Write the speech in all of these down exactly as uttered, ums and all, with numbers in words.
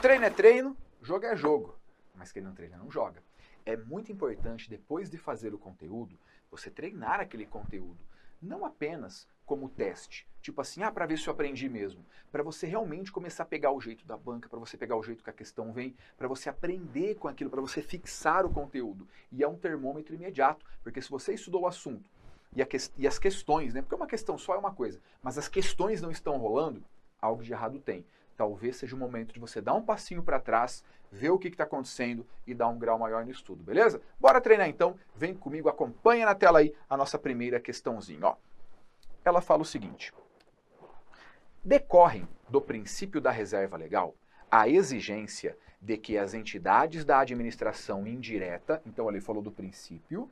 treino é treino, jogo é jogo. Mas quem não treina não joga. É muito importante, depois de fazer o conteúdo, você treinar aquele conteúdo. Não apenas como teste, tipo assim, ah, para ver se eu aprendi mesmo. Para você realmente começar a pegar o jeito da banca, para você pegar o jeito que a questão vem, para você aprender com aquilo, para você fixar o conteúdo. E é um termômetro imediato, porque se você estudou o assunto e, a que, e as questões, né? Porque uma questão só é uma coisa, mas as questões não estão rolando, algo de errado tem. Talvez seja o momento de você dar um passinho para trás, ver o que está acontecendo e dar um grau maior no estudo, beleza? Bora treinar então, vem comigo, acompanha na tela aí a nossa primeira questãozinha. Ó. Ela fala o seguinte: decorrem do princípio da reserva legal a exigência de que as entidades da administração indireta, então ele falou do princípio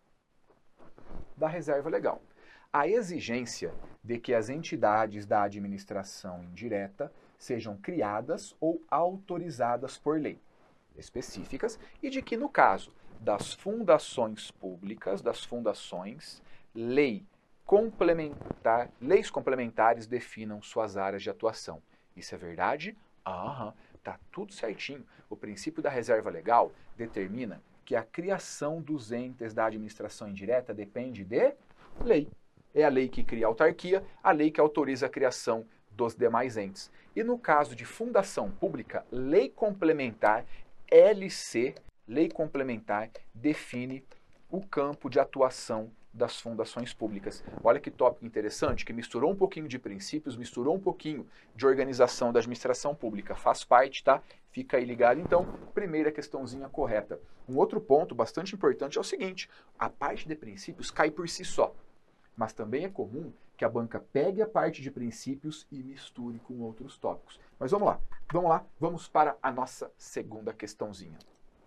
da reserva legal, a exigência de que as entidades da administração indireta sejam criadas ou autorizadas por lei específicas e de que, no caso das fundações públicas, das fundações, lei complementar, leis complementares definam suas áreas de atuação. Isso é verdade? Aham, tá tudo certinho. O princípio da reserva legal determina que a criação dos entes da administração indireta depende de lei. É a lei que cria a autarquia, a lei que autoriza a criação dos demais entes. E no caso de fundação pública, lei complementar, L C, lei complementar, define o campo de atuação das fundações públicas. Olha que tópico interessante, que misturou um pouquinho de princípios, misturou um pouquinho de organização da administração pública. Faz parte, tá? Fica aí ligado. Então, primeira questãozinha correta. Um outro ponto bastante importante é o seguinte: a parte de princípios cai por si só. Mas também é comum que a banca pegue a parte de princípios e misture com outros tópicos. Mas vamos lá, vamos lá, vamos para a nossa segunda questãozinha.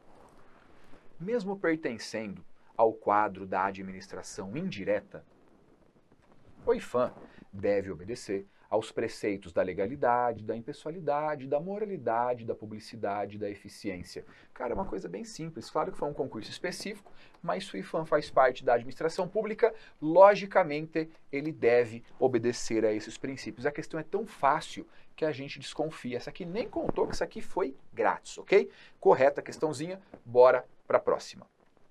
Mesmo pertencendo ao quadro da administração indireta, o IPHAN deve obedecer aos preceitos da legalidade, da impessoalidade, da moralidade, da publicidade, da eficiência. Cara, é uma coisa bem simples. Claro que foi um concurso específico, mas se o IPHAN faz parte da administração pública, logicamente ele deve obedecer a esses princípios. A questão é tão fácil que a gente desconfia. Essa aqui nem contou que isso aqui foi grátis, ok? Correta a questãozinha, bora para a próxima.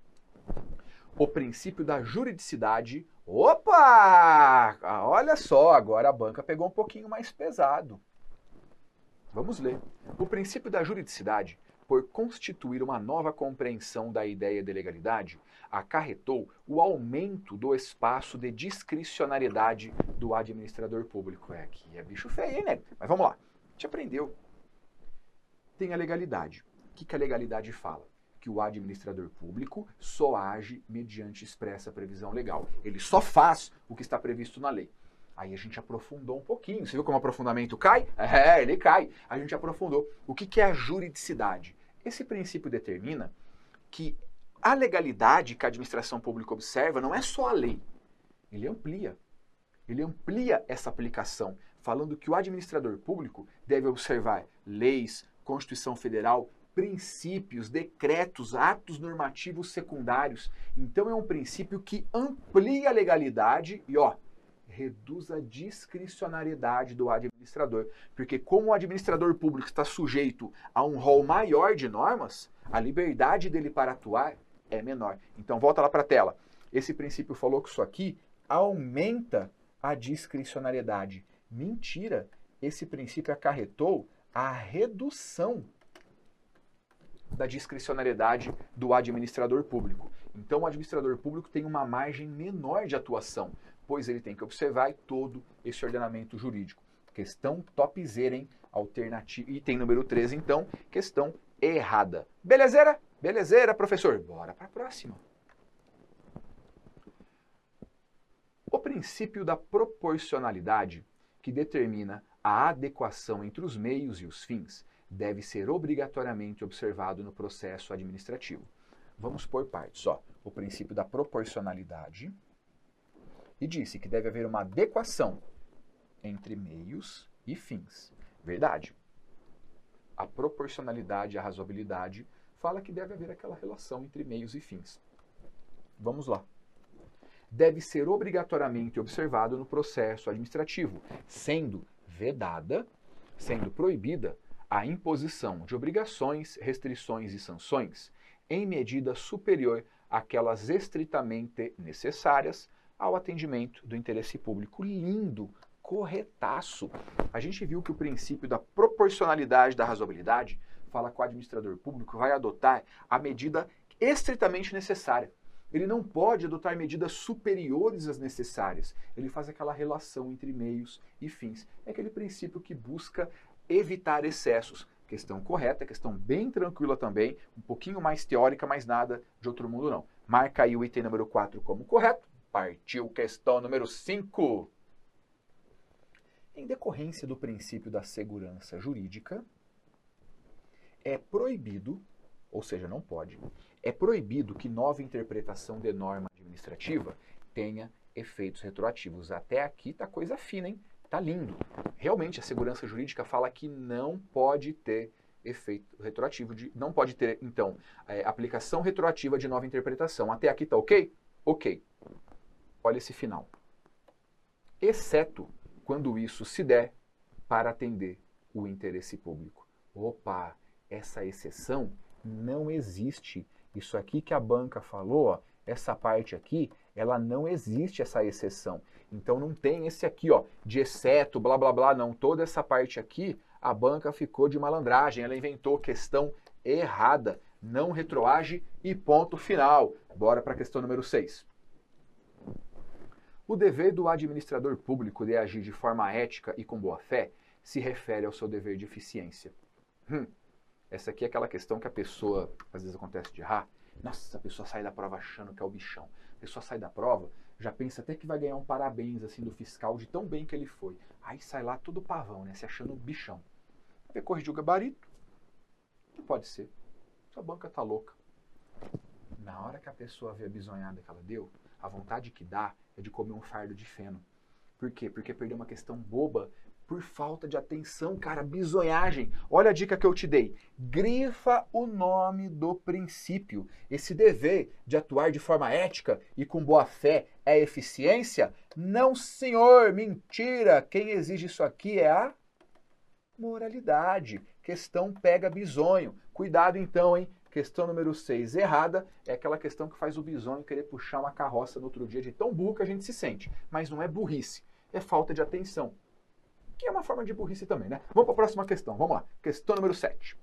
O princípio da juridicidade. Opa! Olha só, agora a banca pegou um pouquinho mais pesado. Vamos ler. O princípio da juridicidade, por constituir uma nova compreensão da ideia de legalidade, acarretou o aumento do espaço de discricionariedade do administrador público. É, aqui é bicho feio, hein, né? Mas vamos lá. A gente aprendeu. Tem a legalidade. O que, que a legalidade fala? Que o administrador público só age mediante expressa previsão legal. Ele só faz o que está previsto na lei. Aí a gente aprofundou um pouquinho. Você viu como o aprofundamento cai? É, ele cai. A gente aprofundou. O que é a juridicidade? Esse princípio determina que a legalidade que a administração pública observa não é só a lei. Ele amplia. Ele amplia essa aplicação, falando que o administrador público deve observar leis, Constituição Federal, princípios, decretos, atos normativos secundários. Então é um princípio que amplia a legalidade e, ó, reduz a discricionariedade do administrador. Porque como o administrador público está sujeito a um rol maior de normas, a liberdade dele para atuar é menor. Então volta lá para a tela. Esse princípio falou que isso aqui aumenta a discricionariedade. Mentira! Esse princípio acarretou a redução da discricionariedade do administrador público. Então o administrador público tem uma margem menor de atuação, pois ele tem que observar todo esse ordenamento jurídico. Questão topzera, hein? Alternativa. Item número treze, então, questão errada. Belezeira? Belezeira, professor? Bora para a próxima. O princípio da proporcionalidade, que determina a adequação entre os meios e os fins, deve ser obrigatoriamente observado no processo administrativo. Vamos por partes. Ó, o princípio da proporcionalidade, e disse que deve haver uma adequação entre meios e fins. Verdade. A proporcionalidade e a razoabilidade fala que deve haver aquela relação entre meios e fins. Vamos lá. Deve ser obrigatoriamente observado no processo administrativo, sendo vedada, sendo proibida, a imposição de obrigações, restrições e sanções em medida superior àquelas estritamente necessárias ao atendimento do interesse público. Lindo, corretaço. A gente viu que o princípio da proporcionalidade da razoabilidade fala que o administrador público vai adotar a medida estritamente necessária. Ele não pode adotar medidas superiores às necessárias. Ele faz aquela relação entre meios e fins. É aquele princípio que busca evitar excessos. Questão correta, questão bem tranquila também, um pouquinho mais teórica, mas nada de outro mundo não. Marca aí o item número quatro como correto. Partiu questão número cinco. Em decorrência do princípio da segurança jurídica, é proibido, ou seja, não pode, é proibido que nova interpretação de norma administrativa tenha efeitos retroativos. Até aqui tá coisa fina, hein? Tá lindo. Realmente a segurança jurídica fala que não pode ter efeito retroativo, de, não pode ter, então, é, aplicação retroativa de nova interpretação. Até aqui tá ok? Ok. Olha esse final. Exceto quando isso se der para atender o interesse público. Opa, essa exceção não existe. Isso aqui que a banca falou, ó, essa parte aqui, ela não existe, essa exceção. Então não tem esse aqui, ó, de exceto, blá blá blá, não. Toda essa parte aqui, a banca ficou de malandragem, ela inventou questão errada, não retroage e ponto final. Bora para a questão número seis. O dever do administrador público de agir de forma ética e com boa-fé se refere ao seu dever de eficiência. Hum, essa aqui é aquela questão que a pessoa, às vezes acontece de errar. Nossa, a pessoa sai da prova achando que é o bichão. A pessoa sai da prova, já pensa até que vai ganhar um parabéns assim do fiscal de tão bem que ele foi. Aí sai lá todo pavão, né, se achando bichão. Vai corrigir o gabarito? Não pode ser. Sua banca tá louca. Na hora que a pessoa vê a bisonhada que ela deu, a vontade que dá é de comer um fardo de feno. Por quê? Porque perdeu uma questão boba por falta de atenção, cara, bisonhagem. Olha a dica que eu te dei. Grifa o nome do princípio. Esse dever de atuar de forma ética e com boa fé é eficiência? Não, senhor, mentira. Quem exige isso aqui é a moralidade. Questão pega bisonho. Cuidado então, hein? Questão número seis, errada, é aquela questão que faz o bisonho querer puxar uma carroça no outro dia de tão burro que a gente se sente. Mas não é burrice, é falta de atenção. Que é uma forma de burrice também, né? Vamos para a próxima questão, vamos lá. Questão número sete.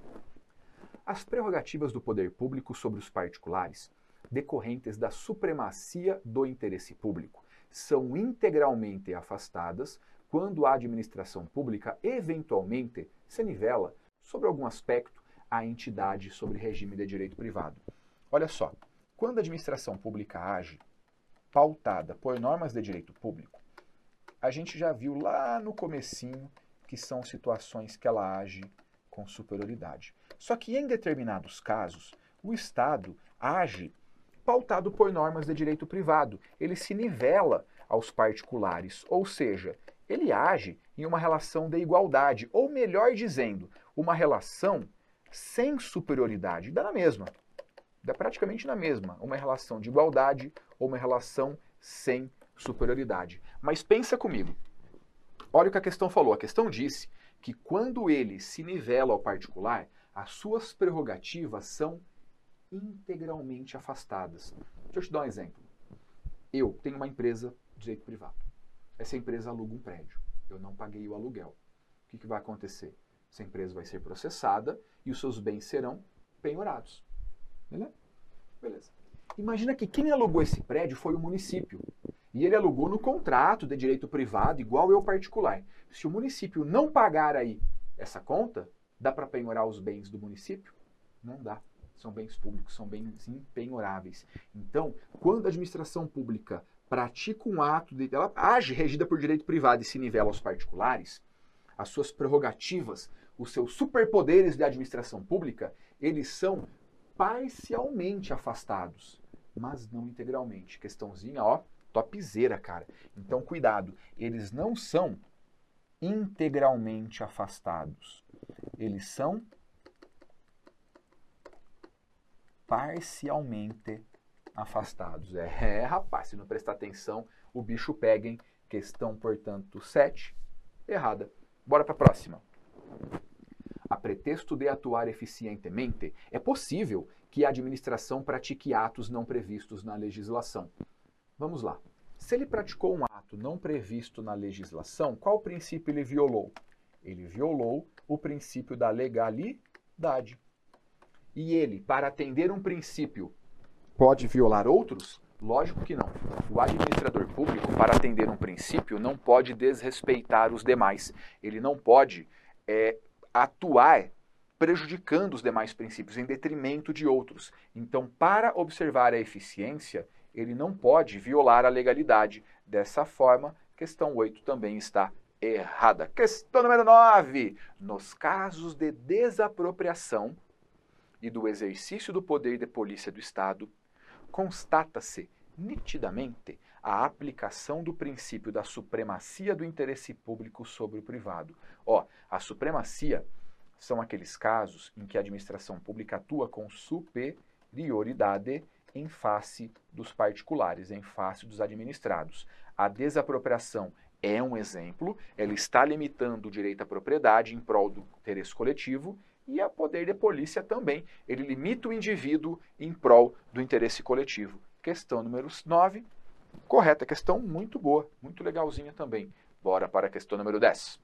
As prerrogativas do poder público sobre os particulares, decorrentes da supremacia do interesse público, são integralmente afastadas quando a administração pública eventualmente se nivela sobre algum aspecto a entidade sobre regime de direito privado. Olha só, quando a administração pública age pautada por normas de direito público, a gente já viu lá no comecinho que são situações que ela age com superioridade. Só que em determinados casos, o Estado age pautado por normas de direito privado. Ele se nivela aos particulares, ou seja, ele age em uma relação de igualdade, ou melhor dizendo, uma relação sem superioridade, dá na mesma, dá praticamente na mesma, uma relação de igualdade ou uma relação sem superioridade. Mas pensa comigo, olha o que a questão falou, a questão disse que quando ele se nivela ao particular, as suas prerrogativas são integralmente afastadas. Deixa eu te dar um exemplo. Eu tenho uma empresa de direito privado, essa empresa aluga um prédio, eu não paguei o aluguel. O que, que vai acontecer? Essa empresa vai ser processada e os seus bens serão penhorados. Beleza? Beleza. Imagina que quem alugou esse prédio foi o município. E ele alugou no contrato de direito privado, igual eu particular. Se o município não pagar aí essa conta, dá para penhorar os bens do município? Não dá. São bens públicos, são bens impenhoráveis. Então, quando a administração pública pratica um ato, de, ela age regida por direito privado e se nivela aos particulares, as suas prerrogativas, os seus superpoderes de administração pública, eles são parcialmente afastados, mas não integralmente. Questãozinha, ó, topzera, cara. Então, cuidado, eles não são integralmente afastados. Eles são parcialmente afastados. É, é, rapaz, se não prestar atenção, o bicho pega, hein? Questão, portanto, sete, errada. Bora para a próxima. a pretexto de atuar eficientemente, é possível que a administração pratique atos não previstos na legislação. Vamos lá. Se ele praticou um ato não previsto na legislação, qual princípio ele violou? Ele violou o princípio da legalidade. E ele, para atender um princípio, pode violar outros? Lógico que não. O administrador público, para atender um princípio, não pode desrespeitar os demais. Ele não pode é, atuar prejudicando os demais princípios em detrimento de outros. Então, para observar a eficiência, ele não pode violar a legalidade. Dessa forma, questão oito também está errada. Questão número nove. Nos casos de desapropriação e do exercício do poder de polícia do Estado, constata-se nitidamente a aplicação do princípio da supremacia do interesse público sobre o privado. Ó, a supremacia são aqueles casos em que a administração pública atua com superioridade em face dos particulares, em face dos administrados. A desapropriação é um exemplo, ela está limitando o direito à propriedade em prol do interesse coletivo, e o poder de polícia também, ele limita o indivíduo em prol do interesse coletivo. Questão número nove, correta, questão muito boa, muito legalzinha também. Bora para a questão número dez.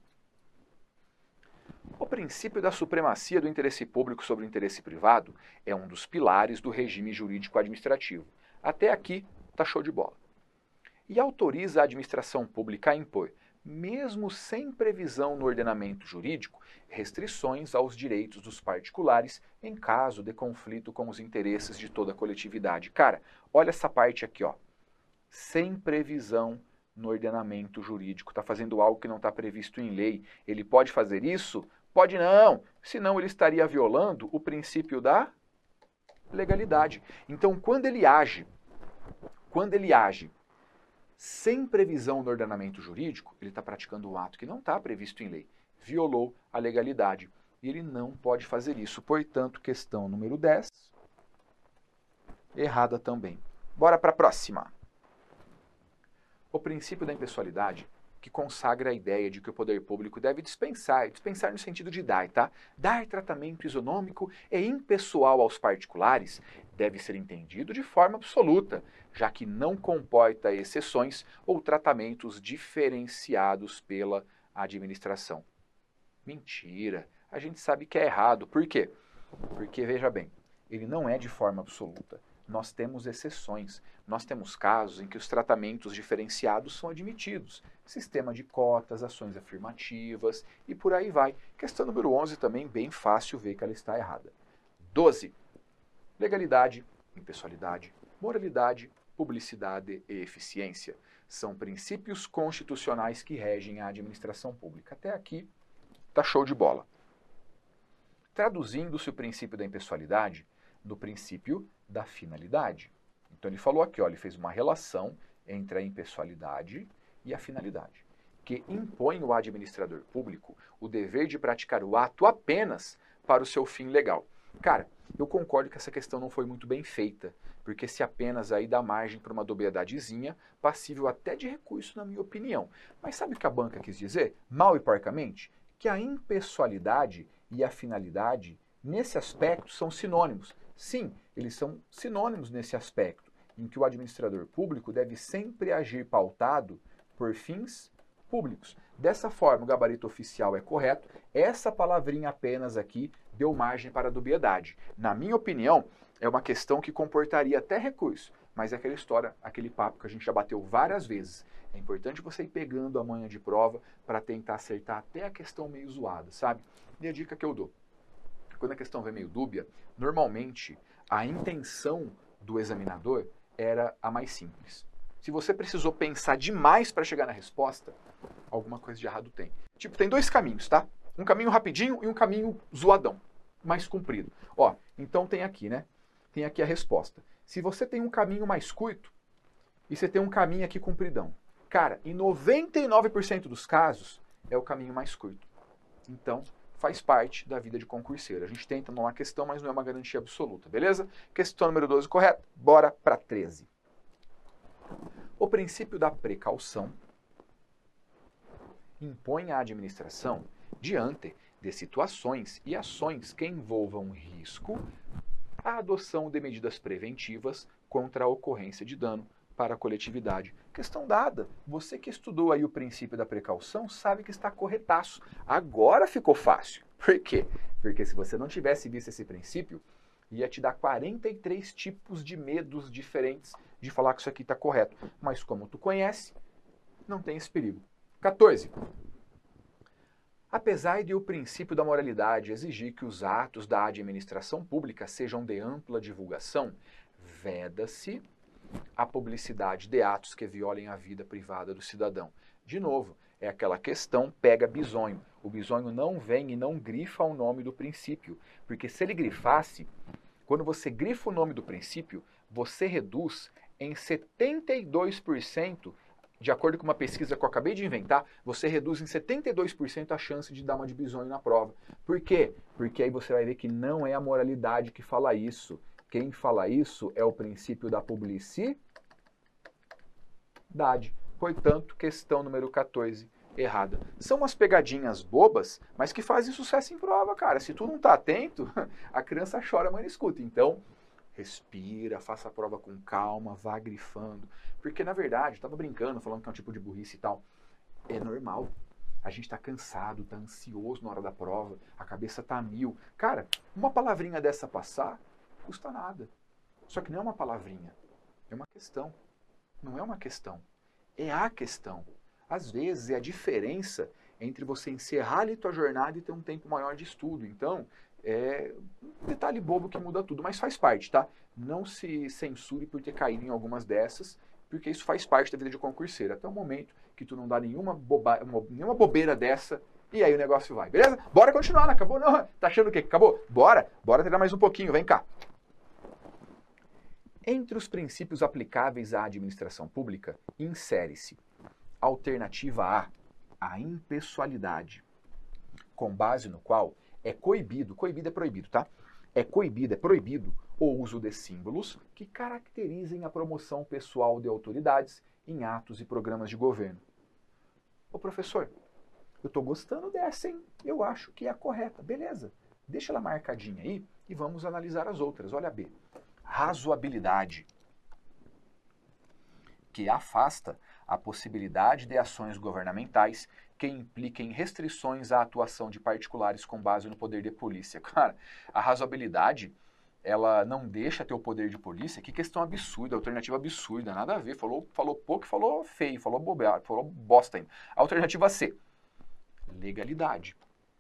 O princípio da supremacia do interesse público sobre o interesse privado é um dos pilares do regime jurídico administrativo. Até aqui, tá show de bola. E autoriza a administração pública a impor, mesmo sem previsão no ordenamento jurídico, restrições aos direitos dos particulares em caso de conflito com os interesses de toda a coletividade. Cara, olha essa parte aqui, ó. Sem previsão no ordenamento jurídico, está fazendo algo que não está previsto em lei. Ele pode fazer isso? Pode não, senão ele estaria violando o princípio da legalidade. Então, quando ele age, quando ele age sem previsão no ordenamento jurídico, ele está praticando um ato que não está previsto em lei. Violou a legalidade. E ele não pode fazer isso. Portanto, questão número dez, errada também. Bora para a próxima. O princípio da impessoalidade, que consagra a ideia de que o poder público deve dispensar, dispensar no sentido de dar, tá? Dar tratamento isonômico e impessoal aos particulares deve ser entendido de forma absoluta, já que não comporta exceções ou tratamentos diferenciados pela administração. Mentira, a gente sabe que é errado. Por quê? Porque, veja bem, ele não é de forma absoluta. Nós temos exceções. Nós temos casos em que os tratamentos diferenciados são admitidos. Sistema de cotas, ações afirmativas e por aí vai. Questão número onze também, bem fácil ver que ela está errada. doze. Legalidade, impessoalidade, moralidade, publicidade e eficiência. São princípios constitucionais que regem a administração pública. Até aqui, tá show de bola. Traduzindo-se o princípio da impessoalidade no princípio da finalidade. Então ele falou aqui, ó, ele fez uma relação entre a impessoalidade e a finalidade, que impõe ao administrador público o dever de praticar o ato apenas para o seu fim legal. Cara, eu concordo que essa questão não foi muito bem feita, porque se apenas aí dá margem para uma dobredadezinha, passível até de recurso, na minha opinião. Mas sabe o que a banca quis dizer, mal e porcamente? Que a impessoalidade e a finalidade, nesse aspecto, são sinônimos. Sim, eles são sinônimos nesse aspecto, em que o administrador público deve sempre agir pautado por fins públicos. Dessa forma, o gabarito oficial é correto. Essa palavrinha apenas aqui deu margem para a dubiedade. Na minha opinião, é uma questão que comportaria até recurso, mas é aquela história, aquele papo que a gente já bateu várias vezes. É importante você ir pegando a manha de prova para tentar acertar até a questão meio zoada, sabe? E a dica que eu dou, quando a questão vem meio dúbia, normalmente a intenção do examinador era a mais simples. Se você precisou pensar demais para chegar na resposta, alguma coisa de errado tem. Tipo, tem dois caminhos, tá? Um caminho rapidinho e um caminho zoadão, mais comprido. Ó, então tem aqui, né? Tem aqui a resposta. Se você tem um caminho mais curto e você tem um caminho aqui compridão, cara, em noventa e nove por cento dos casos é o caminho mais curto. Então, faz parte da vida de concurseiro. A gente tenta anular a questão, mas não é uma garantia absoluta, beleza? Questão número doze correta. Bora para treze. O princípio da precaução impõe à administração diante de situações e ações que envolvam risco, a adoção de medidas preventivas contra a ocorrência de dano para a coletividade. Questão dada. Você que estudou aí o princípio da precaução sabe que está corretaço. Agora ficou fácil. Por quê? Porque se você não tivesse visto esse princípio, ia te dar quarenta e três tipos de medos diferentes de falar que isso aqui está correto. Mas como tu conhece, não tem esse perigo. quatorze. Apesar de o princípio da moralidade exigir que os atos da administração pública sejam de ampla divulgação, veda-se a publicidade de atos que violem a vida privada do cidadão. De novo, é aquela questão pega bisonho. O bisonho não vem e não grifa o nome do princípio, porque se ele grifasse, quando você grifa o nome do princípio, você reduz em setenta e dois por cento, de acordo com uma pesquisa que eu acabei de inventar, você reduz em setenta e dois por cento a chance de dar uma de bisonho na prova. Por quê? Porque aí você vai ver que não é a moralidade que fala isso. Quem fala isso é o princípio da publicidade. Portanto, questão número quatorze, errada. São umas pegadinhas bobas, mas que fazem sucesso em prova, cara. Se tu não tá atento, a criança chora, a mãe não escuta. Então, respira, faça a prova com calma, vá grifando. Porque, na verdade, eu tava brincando, falando que é um tipo de burrice e tal. É normal. A gente tá cansado, tá ansioso na hora da prova, a cabeça tá a mil. Cara, uma palavrinha dessa passar, custa nada. Só que não é uma palavrinha, é uma questão. Não é uma questão, é a questão. Às vezes é a diferença entre você encerrar ali tua jornada e ter um tempo maior de estudo. Então, é um detalhe bobo que muda tudo, mas faz parte, tá? Não se censure por ter caído em algumas dessas, porque isso faz parte da vida de concurseiro. Até o momento que tu não dá nenhuma, boba, nenhuma bobeira dessa, e aí o negócio vai, beleza? Bora continuar, não acabou não? Tá achando o quê? Acabou? Bora, bora treinar mais um pouquinho, vem cá. Entre os princípios aplicáveis à administração pública, insere-se alternativa A, a impessoalidade, com base no qual é coibido, coibido é proibido, tá? É coibido, é proibido o uso de símbolos que caracterizem a promoção pessoal de autoridades em atos e programas de governo. Ô professor, eu tô gostando dessa, hein? Eu acho que é a correta. Beleza, deixa ela marcadinha aí e vamos analisar as outras. Olha a B. Razoabilidade, que afasta a possibilidade de ações governamentais que impliquem restrições à atuação de particulares com base no poder de polícia. Cara, a razoabilidade, ela não deixa ter o poder de polícia. Que questão absurda, alternativa absurda, nada a ver. Falou, falou pouco, falou feio, falou bobeira, falou bosta ainda. Alternativa C, legalidade,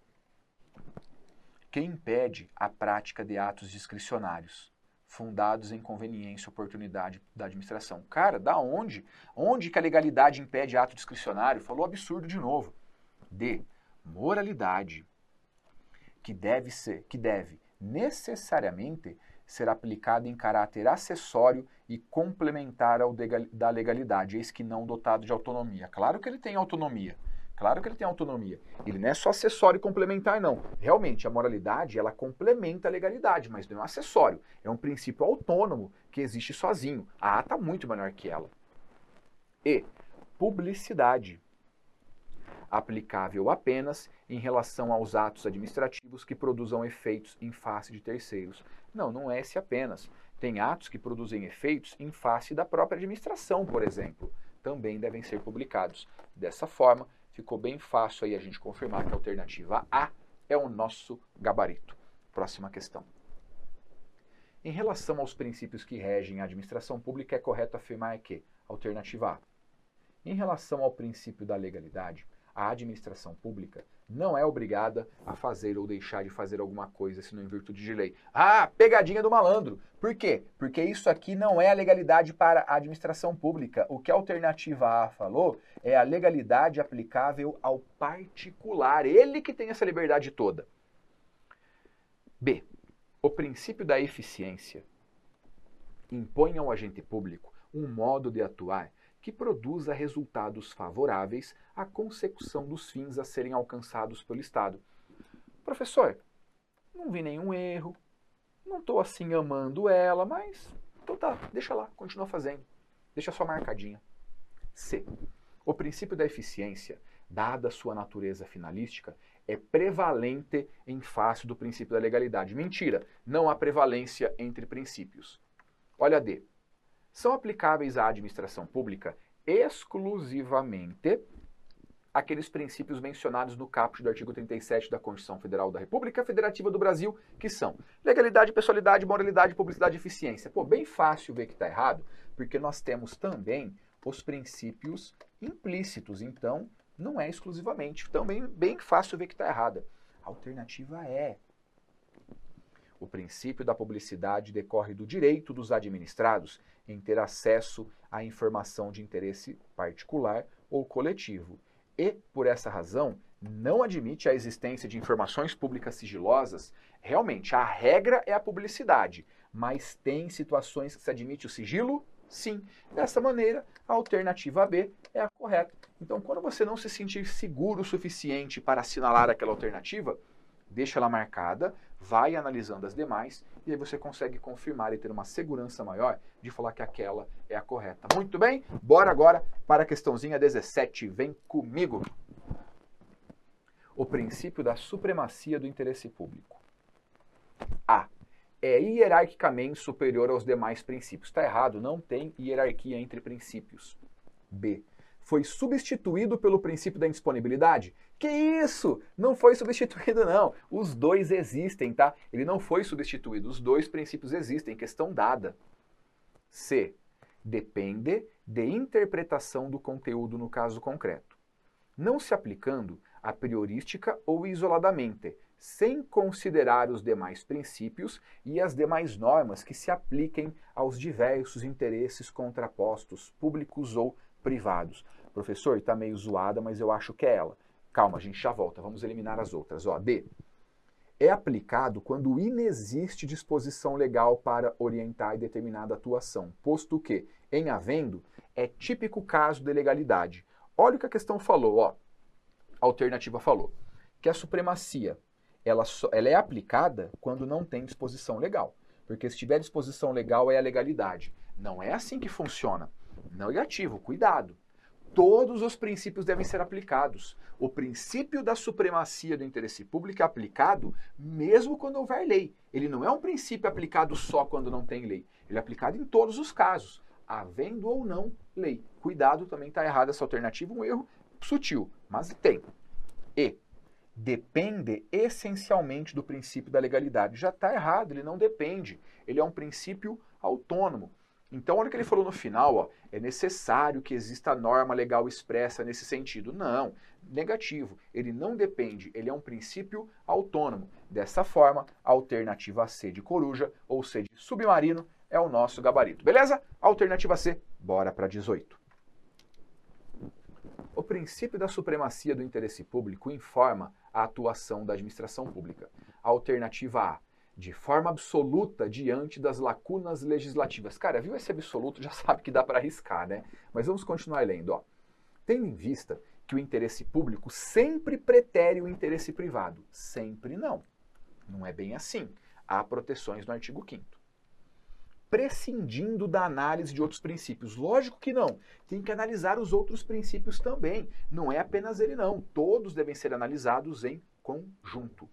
que impede a prática de atos discricionários fundados em conveniência e oportunidade da administração. Cara, da onde? Onde que a legalidade impede ato discricionário? Falou absurdo de novo. D. Moralidade, que deve ser, que deve necessariamente ser aplicada em caráter acessório e complementar ao da legalidade, eis que não dotado de autonomia. Claro que ele tem autonomia. Claro que ele tem autonomia. Ele não é só acessório e complementar, não. Realmente, a moralidade, ela complementa a legalidade, mas não é um acessório. É um princípio autônomo que existe sozinho. A A está muito menor que ela. E publicidade, aplicável apenas em relação aos atos administrativos que produzam efeitos em face de terceiros. Não, não é esse apenas. Tem atos que produzem efeitos em face da própria administração, por exemplo. Também devem ser publicados. Dessa forma, ficou bem fácil aí a gente confirmar que a alternativa A é o nosso gabarito. Próxima questão. Em relação aos princípios que regem a administração pública, é correto afirmar que, alternativa A, em relação ao princípio da legalidade, a administração pública não é obrigada a fazer ou deixar de fazer alguma coisa, senão em virtude de lei. Ah, pegadinha do malandro. Por quê? Porque isso aqui não é a legalidade para a administração pública. O que a alternativa A falou é a legalidade aplicável ao particular. Ele que tem essa liberdade toda. B. O princípio da eficiência impõe ao agente público um modo de atuar que produza resultados favoráveis à consecução dos fins a serem alcançados pelo Estado. Professor, não vi nenhum erro, não estou assim amando ela, mas então tá, deixa lá, continua fazendo, deixa só marcadinha. C. O princípio da eficiência, dada a sua natureza finalística, é prevalente em face do princípio da legalidade. Mentira, não há prevalência entre princípios. Olha a D. São aplicáveis à administração pública exclusivamente aqueles princípios mencionados no caput do artigo trinta e sete da Constituição Federal da República Federativa do Brasil, que são legalidade, pessoalidade, moralidade, publicidade e eficiência. Pô, bem fácil ver que está errado, porque nós temos também os princípios implícitos, então não é exclusivamente. Também bem fácil ver que está errada. A alternativa é: o princípio da publicidade decorre do direito dos administrados em ter acesso à informação de interesse particular ou coletivo. E, por essa razão, não admite a existência de informações públicas sigilosas. Realmente, a regra é a publicidade, mas tem situações que se admite o sigilo? Sim. Dessa maneira, a alternativa B é a correta. Então, quando você não se sentir seguro o suficiente para assinalar aquela alternativa, deixa ela marcada, vai analisando as demais, e aí você consegue confirmar e ter uma segurança maior de falar que aquela é a correta. Muito bem, bora agora para a questãozinha dezessete. Vem comigo. O princípio da supremacia do interesse público. A. É hierarquicamente superior aos demais princípios. Está errado, não tem hierarquia entre princípios. B. Foi substituído pelo princípio da indisponibilidade? Que isso? Não foi substituído, não. Os dois existem, tá? Ele não foi substituído. Os dois princípios existem, questão dada. C. Depende de interpretação do conteúdo no caso concreto, não se aplicando a priorística ou isoladamente, sem considerar os demais princípios e as demais normas que se apliquem aos diversos interesses contrapostos, públicos ou privados. Professor, está meio zoada, mas eu acho que é ela. Calma, a gente já volta, vamos eliminar as outras. Ó, D. É aplicado quando inexiste disposição legal para orientar determinada atuação, posto que, em havendo, é típico caso de legalidade. Olha o que a questão falou, ó. A alternativa falou que a supremacia ela, só, ela é aplicada quando não tem disposição legal. Porque se tiver disposição legal é a legalidade. Não é assim que funciona. Negativo, cuidado. Todos os princípios devem ser aplicados. O princípio da supremacia do interesse público é aplicado mesmo quando houver lei. Ele não é um princípio aplicado só quando não tem lei. Ele é aplicado em todos os casos, havendo ou não lei. Cuidado, também está errada essa alternativa, um erro sutil, mas tem. E. Depende essencialmente do princípio da legalidade. Já está errado, ele não depende. Ele é um princípio autônomo. Então, olha o que ele falou no final, ó, é necessário que exista norma legal expressa nesse sentido. Não, negativo, ele não depende, ele é um princípio autônomo. Dessa forma, a alternativa C de coruja, ou C de submarino, é o nosso gabarito. Beleza? Alternativa C, bora para dezoito. O princípio da supremacia do interesse público informa a atuação da administração pública. Alternativa A. De forma absoluta diante das lacunas legislativas. Cara, viu esse absoluto, já sabe que dá para arriscar, né? Mas vamos continuar lendo, ó. Tendo em vista que o interesse público sempre pretere o interesse privado. Sempre não. Não é bem assim. Há proteções no artigo quinto. Prescindindo da análise de outros princípios. Lógico que não. Tem que analisar os outros princípios também. Não é apenas ele, não. Todos devem ser analisados em conjunto.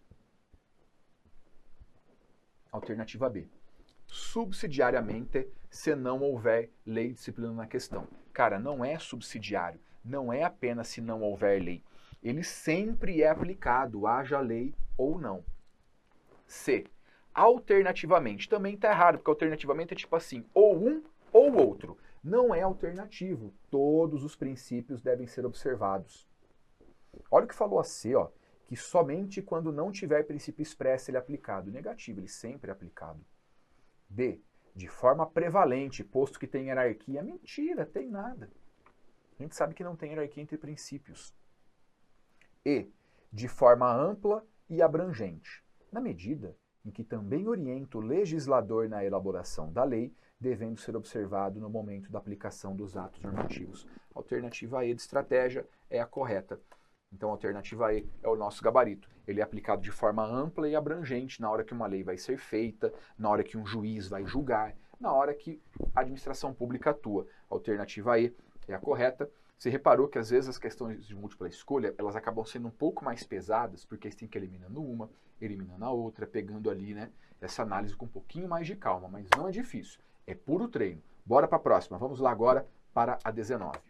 Alternativa B. Subsidiariamente, se não houver lei disciplinando na questão. Cara, não é subsidiário. Não é apenas se não houver lei. Ele sempre é aplicado, haja lei ou não. C. Alternativamente. Também está errado, porque alternativamente é tipo assim, ou um ou outro. Não é alternativo. Todos os princípios devem ser observados. Olha o que falou a C, ó. Que somente quando não tiver princípio expresso ele é aplicado. Negativo, ele sempre é aplicado. D. De forma prevalente, posto que tem hierarquia. Mentira, tem nada. A gente sabe que não tem hierarquia entre princípios. E. De forma ampla e abrangente, na medida em que também orienta o legislador na elaboração da lei, devendo ser observado no momento da aplicação dos atos normativos. A alternativa E de estratégia é a correta. Então, a alternativa E é o nosso gabarito. Ele é aplicado de forma ampla e abrangente na hora que uma lei vai ser feita, na hora que um juiz vai julgar, na hora que a administração pública atua. A alternativa E é a correta. Você reparou que às vezes as questões de múltipla escolha, elas acabam sendo um pouco mais pesadas, porque você tem que ir eliminando uma, eliminando a outra, pegando ali, né, essa análise com um pouquinho mais de calma, mas não é difícil, é puro treino. Bora para a próxima, vamos lá agora para a dezenove.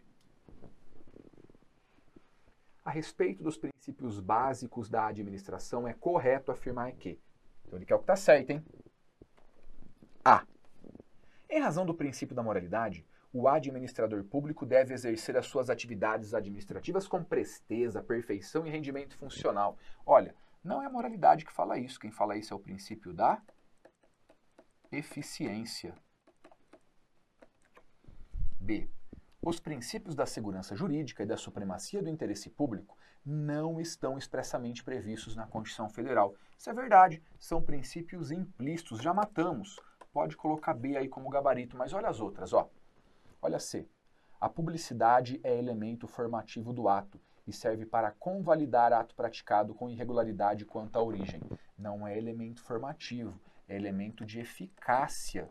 A respeito dos princípios básicos da administração, é correto afirmar que... Então ele quer o que está certo, hein? A. Em razão do princípio da moralidade, o administrador público deve exercer as suas atividades administrativas com presteza, perfeição e rendimento funcional. Olha, não é a moralidade que fala isso. Quem fala isso é o princípio da eficiência. B. Os princípios da segurança jurídica e da supremacia do interesse público não estão expressamente previstos na Constituição Federal. Isso é verdade, são princípios implícitos, já matamos. Pode colocar B aí como gabarito, mas olha as outras, ó. Olha C. A publicidade é elemento formativo do ato e serve para convalidar ato praticado com irregularidade quanto à origem. Não é elemento formativo, é elemento de eficácia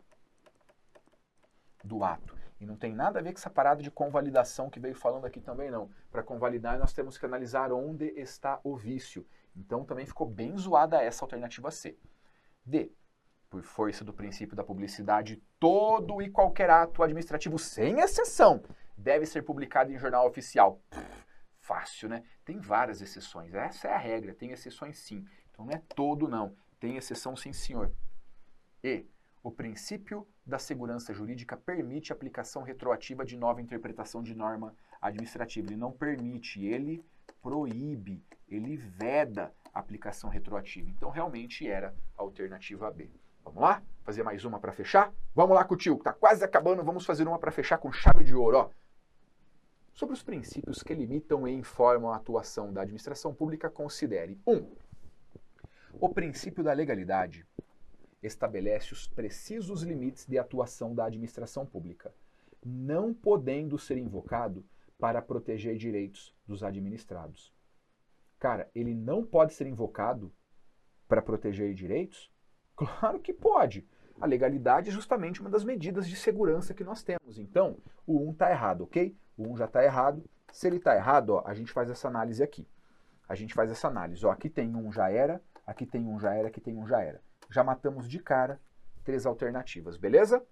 do ato. E não tem nada a ver com essa parada de convalidação que veio falando aqui também, não. Para convalidar, nós temos que analisar onde está o vício. Então, também ficou bem zoada essa alternativa C. D. Por força do princípio da publicidade, todo e qualquer ato administrativo, sem exceção, deve ser publicado em jornal oficial. Pff, fácil, né? Tem várias exceções. Essa é a regra. Tem exceções, sim. Então, não é todo, não. Tem exceção, sim, senhor. E. O princípio da segurança jurídica permite a aplicação retroativa de nova interpretação de norma administrativa. Ele não permite, ele proíbe, ele veda a aplicação retroativa. Então, realmente era a alternativa B. Vamos lá? Fazer mais uma para fechar? Vamos lá, Cutil, que está quase acabando. Vamos fazer uma para fechar com chave de ouro. Ó. Sobre os princípios que limitam e informam a atuação da administração pública, considere um. O princípio da legalidade estabelece os precisos limites de atuação da administração pública, não podendo ser invocado para proteger direitos dos administrados. Cara, ele não pode ser invocado para proteger direitos? Claro que pode. A legalidade é justamente uma das medidas de segurança que nós temos. Então, o um está errado, ok? O um já está errado. Se ele está errado, ó, a gente faz essa análise aqui. A gente faz essa análise. Ó, aqui tem um já era, aqui tem um já era, aqui tem um já era. Já matamos de cara três alternativas, beleza?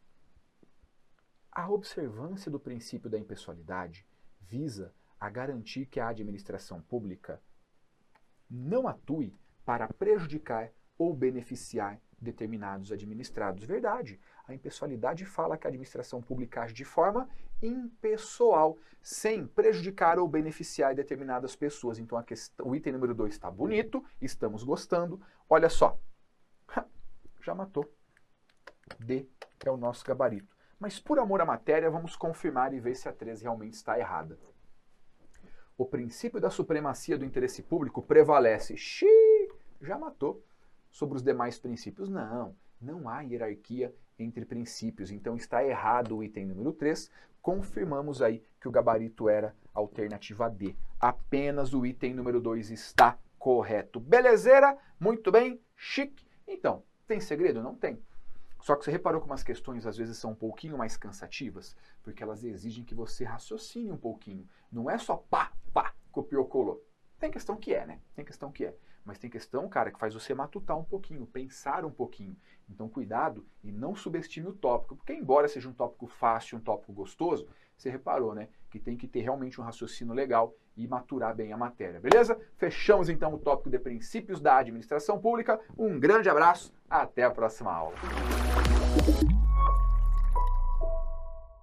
A observância do princípio da impessoalidade visa a garantir que a administração pública não atue para prejudicar ou beneficiar determinados administrados. Verdade, a impessoalidade fala que a administração pública age de forma impessoal, sem prejudicar ou beneficiar determinadas pessoas. Então a questão, o item número dois está bonito, estamos gostando. Olha só. Já matou. D é o nosso gabarito. Mas por amor à matéria, vamos confirmar e ver se a três realmente está errada. O princípio da supremacia do interesse público prevalece. Xiii, já matou. Sobre os demais princípios, não. Não há hierarquia entre princípios. Então está errado o item número três. Confirmamos aí que o gabarito era a alternativa D. Apenas o item número dois está correto. Belezeira? Muito bem. Chique. Então, tem segredo? Não tem. Só que você reparou que umas questões às vezes são um pouquinho mais cansativas, porque elas exigem que você raciocine um pouquinho. Não é só pá, pá, copiou, colou. Tem questão que é, né? Tem questão que é. Mas tem questão, cara, que faz você matutar um pouquinho, pensar um pouquinho. Então, cuidado e não subestime o tópico, porque embora seja um tópico fácil, um tópico gostoso, você reparou, né? Que tem que ter realmente um raciocínio legal e maturar bem a matéria, beleza? Fechamos então o tópico de princípios da administração pública. Um grande abraço, até a próxima aula.